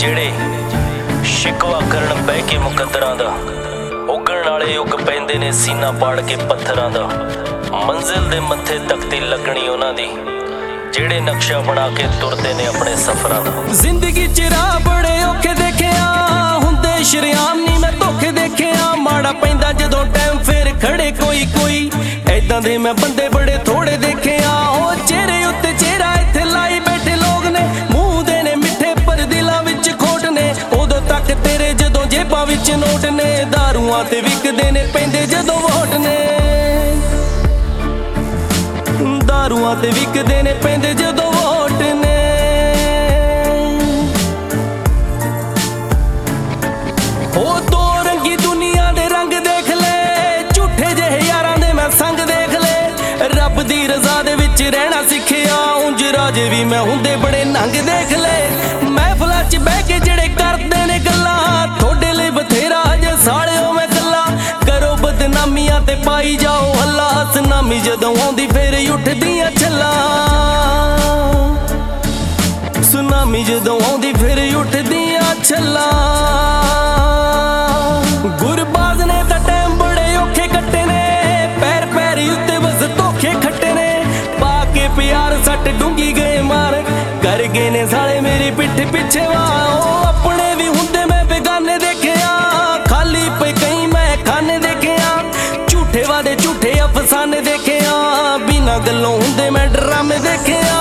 ਜਿਹੜੇ ਸ਼ਿਕਵਾ ਕਰਨ ਬਹਿ ਕੇ ਮੁਕੱਦਰਾਂ ਦਾ, ਉੱਗਣ ਵਾਲੇ ਉੱਗ ਪੈਂਦੇ ਨੇ ਸੀਨਾ ਪਾੜ ਕੇ ਪੱਥਰਾਂ ਦਾ। ਮੰਜ਼ਿਲ ਦੇ ਮੱਥੇ ਤਖਤੀ ਲੱਗਣੀ ਉਹਨਾਂ ਦੀ, ਜਿਹੜੇ ਨਕਸ਼ਾ ਬਣਾ ਕੇ ਤੁਰਦੇ ਨੇ ਆਪਣੇ ਸਫ਼ਰਾਂ ਦਾ। ਜ਼ਿੰਦਗੀ ਚ ਰਾਹ ਬੜੇ ਔਖੇ ਦੇਖਿਆ, ਹੁੰਦੇ ਸ਼ਰਿਆਮ ਨਹੀਂ ਮੈਂ ਧੋਖੇ ਦੇਖਿਆ। ਮਾੜਾ ਪੈਂਦਾ ਜਦੋਂ ਟਾਈਮ ਫੇਰ ਖੜੇ ਕੋਈ ਕੋਈ, ਏਦਾਂ ਦੇ ਮੈਂ ਬੰਦੇ ਬੜੇ ਥੋੜੇ ਦੇਖਿਆ। ਉਹ ਚਿਹਰੇ ਉੱਤੇ ਚਿਹਰਾ ਇੱਥੇ ਲਾਈ ਬੈਠੇ ਲੋਕ ਨੇ, ਮੂੰਹ ਦੇ ਨੇ ਮਿੱਠੇ ਪਰ ਦਿਲਾਂ ਵਿੱਚ ਖੋਟ ਨੇ। ਉਦੋਂ ਤੱਕ ਤੇਰੇ ਜਦੋਂ ਜੇਬਾਂ ਵਿੱਚ ਨੋਟ ਨੇ, ਦਾਰੂਆਂ ਤੇ ਵਿਕਦੇ ਨੇ ਪੈਂਦੇ ਜਦੋਂ ਵੋਟ ਨੇ। ਦਾਰੂਆਂ ਤੇ ਵਿਕਦੇ ਨੇ ਪੈਂਦੇ ਜਦੋਂ ਵੋਟ ਨੇ। ਉਹ ਦੋ ਰੰਗੀ ਦੁਨੀਆ ਦੇ ਰੰਗ ਦੇਖ ਲੈ, ਝੂਠੇ ਜਿਹੇ ਯਾਰਾਂ ਦੇ ਮੈਂ ਸੰਗ ਦੇਖ ਲੈ। ਰੱਬ ਦੀ ਰਜ਼ਾ ਦੇ ਵਿੱਚ ਰਹਿਣਾ ਸਿੱਖਿਆ, ਉਂਝ ਰਾਜੇ ਵੀ ਮੈਂ ਹੁੰਦੇ ਬੜੇ ਨੰਗ ਦੇਖ ਲੈ। ਮਹਿਫਲਾਂ 'ਚ ਬਹਿ ਕੇ ਜਿਹੜੇ ਕਰਦੇ ਨੇ ਗੱਲਾਂ, ਤੁਹਾਡੇ ਲਈ ਬਥੇਰਾ ਜੇ ਸਾਲਿਓ ਮੈਂ ਗੱਲਾਂ। ਕਰੋ ਬਦਨਾਮੀਆਂ ਤੇ ਪਾਈ ਜਾਓ ਹੱਲਾ, ਸੁਨਾਮੀ ਜਦੋਂ ਆਉਂਦੀ ਫੇਰ ਉੱਠਦੀਆਂ ਛੱਲਾਂ। ਸੁਨਾਮੀ ਜਦੋਂ ਆਉਂਦੀ ਫੇਰ ਉੱਠਦੀਆਂ ਛੱਲਾਂ। ਗੁਰਬਾਜ਼ ਨੇ ਤਾਂ ਟਾਈਮ ਬੜੇ ਔਖੇ ਕੱਟੇ ਨੇ, ਪੈਰ ਪੈਰੀ ਉੱਤੇ ਬਸ ਧੋਖੇ ਖੱਟੇ ਨੇ। ਪਾ ਕੇ ਪਿਆਰ ਸੱਟ ਡੂੰਗੀ ਗਏ ਮਾਰ, ਕਰ ਗਏ ਨੇ ਸਾਲੇ ਮੇਰੀ ਪਿੱਠ ਪਿੱਛੇ ਵਾਹ। ਉਹ ਆਪਣੇ ਵੀ ਹੁੰਦੇ ਮੈਂ ਬੇਗਾਨੇ ਦੇਖਿਆ, ਖਾਲੀ ਪਏ ਕਈ ਮੈਂ ਖਾਨੇ ਦੇਖਿਆ। ਝੂਠੇ ਵਾਦੇ ਝੂਠੇ ਅਫਸਾਨੇ ਦੇਖਿਆ, ਬਿਨਾਂ ਗੱਲੋਂ ਹੁੰਦੇ ਮੈਂ ਡਰਾਮੇ ਦੇਖਿਆ।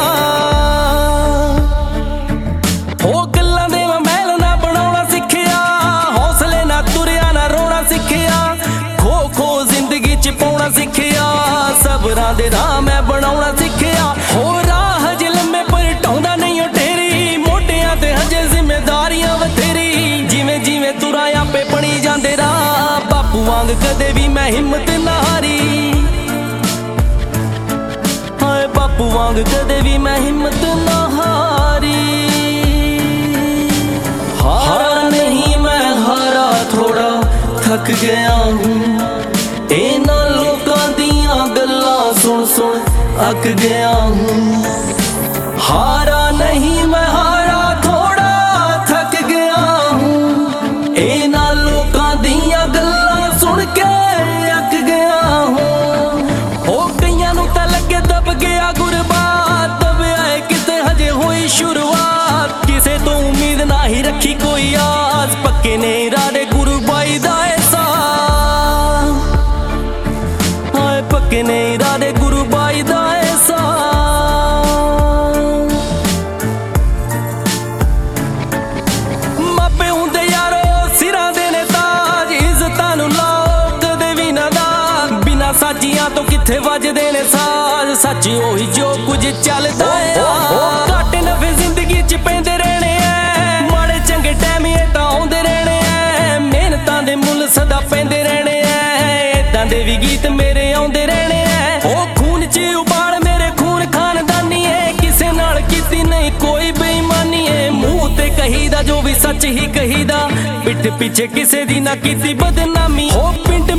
ਉਹ ਗੱਲਾਂ ਦੇ ਮੈਂ ਮਹਿਲ ਨਾ ਬਣਾਉਣਾ ਸਿੱਖਿਆ, ਹੌਸਲੇ ਨਾ ਤੁਰਿਆ ਨਾ ਰੋਣਾ ਸਿੱਖਿਆ। ਖੋ ਖੋ ਜ਼ਿੰਦਗੀ 'ਚ ਪਾਉਣਾ ਸਿੱਖਿਆ, ਸਬਰਾਂ ਦੇ ਰਾਹ ਮੈਂ ਬਣਾਉਣਾ ਸਿੱਖਿਆ। ਹੋ ਰਾਹ ਹਜੇ ਲੰਮੇ ਪਰ ਢਾਉਂਦਾ ਨਹੀਂ ਉਹ ਢੇਰੀ, ਮੋਢਿਆਂ ਤੇ ਹਜੇ ਜ਼ਿੰਮੇਦਾਰੀਆਂ ਬਥੇਰੀ। ਜਿਵੇਂ ਜਿਵੇਂ ਤੁਰਾਂ ਆਪੇ ਬਣੀ ਜਾਂਦੇ ਰਾਹ, ਬਾਪੂ ਵਾਂਗ ਕਦੇ ਵੀ ਮੈਂ ਹਿੰਮਤ ਨਾ ਹਾਰੀ। ਹਾਏ ਬਾਪੂ ਵਾਂਗ ਕਦੇ ਵੀ ਮੈਂ ਹਿੰਮਤ ਨਾ ਹਾਰੀ। ਹਾਰਾ ਨਹੀਂ ਮੈਂ ਹਾਰਾ ਥੋੜਾ ਥੱਕ ਗਿਆ ਹੂੰ, ਇਹਨਾਂ ਲੋਕਾਂ ਦੀਆਂ ਗੱਲਾਂ ਸੁਣ ਸੁਣ ਅੱਕ ਗਿਆ ਹੂੰ। ਹਾਰਾ ਨਹੀਂ ਮੈਂ ਹਾਰਾ ਥੋੜਾ ਥੱਕ ਗਿਆ ਹੂੰ, ਇਹਨਾਂ ਲੋਕਾਂ ਦੀਆਂ ਗੱਲਾਂ ਸੁਣ ਕੇ ਅੱਕ ਗਿਆ ਹੂੰ। ਹੋ ਕਈਆਂ ਨੂੰ ਤਾਂ ਲੱਗੇ ਦਬ ਗਿਆ ਗੁਰਬਾਤ, ਦਬਿਆ ਏ ਕਿਤੇ ਹਜੇ ਹੋਈ ਸ਼ੁਰੂਆਤ। ਕਿਸੇ ਤੋਂ ਉਮੀਦ ਨਾ ਹੀ ਰੱਖੀ ਕੋਈ ਆਸ, ਪੱਕੇ ਨੇ ਇਰਾਦੇ ਗੁਰੂ ਬਾਈ ਦਾ ਅਹਿਸਾਸ। ਹਾਏ ਪੱਕੇ ਨੇ ਇਰਾਦੇ ਗੁਰੂ ਬਾਈ ਦਾ ਅਹਿਸਾਸ। ਮਾਪੇ ਹੁੰਦੇ ਯਾਰੋ ਸਿਰਾਂ ਦੇ ਨੇ ਤਾਜ, ਇੱਜ਼ਤਾਂ ਨੂੰ ਲਾਓ ਕਦੇ ਵੀ ਨਾ ਦਾਗ। ਬਿਨਾਂ ਸਾਜੀਆਂ ਤੋਂ ਕਿੱਥੇ ਵੱਜਦੇ ਨੇ ਸਾਜ਼, ਸੱਚ ਉਹੀ ਜੋ ਕੁਝ ਚੱਲਦਾ ਆ। ਘੱਟ ਨਫੇ ਜ਼ਿੰਦਗੀ 'ਚ ਪੈਂਦੇ ਰਹਿਣੇ ਐ, ਮਾੜੇ ਚੰਗੇ ਟਾਈਮ ਇਹ ਤਾਂ ਆਉਂਦੇ ਰਹਿਣੇ ਐ। ਮਿਹਨਤਾਂ ਦੇ ਮੁੱਲ ਸਦਾ ਪੈਂਦੇ ਰਹਿਣੇ ਐ, ਏਦਾਂ ਦੇ ਵੀ ਗੀਤ ਮੇਰੇ ਆਉਂਦੇ ਰਹਿਣੇ ਐ। ਉਹ ਖੂਨ 'ਚ ਉਬਾਲ ਮੇਰੇ ਖੂਨ ਖਾਨਦਾਨੀ ਏ, ਕਿਸੇ ਨਾਲ ਕੀਤੀ ਨਹੀਂ ਕੋਈ ਬੇਈਮਾਨੀ ਏ। ਮੂੰਹ ਤੇ ਕਹੀਦਾ ਜੋ ਵੀ ਸੱਚ ਹੀ ਕਹੀਦਾ, ਪਿੱਠ ਪਿੱਛੇ ਕਿਸੇ ਦੀ ਨਾ ਕੀਤੀ ਬਦਨਾਮੀ। ਉਹ ਪਿੰਡ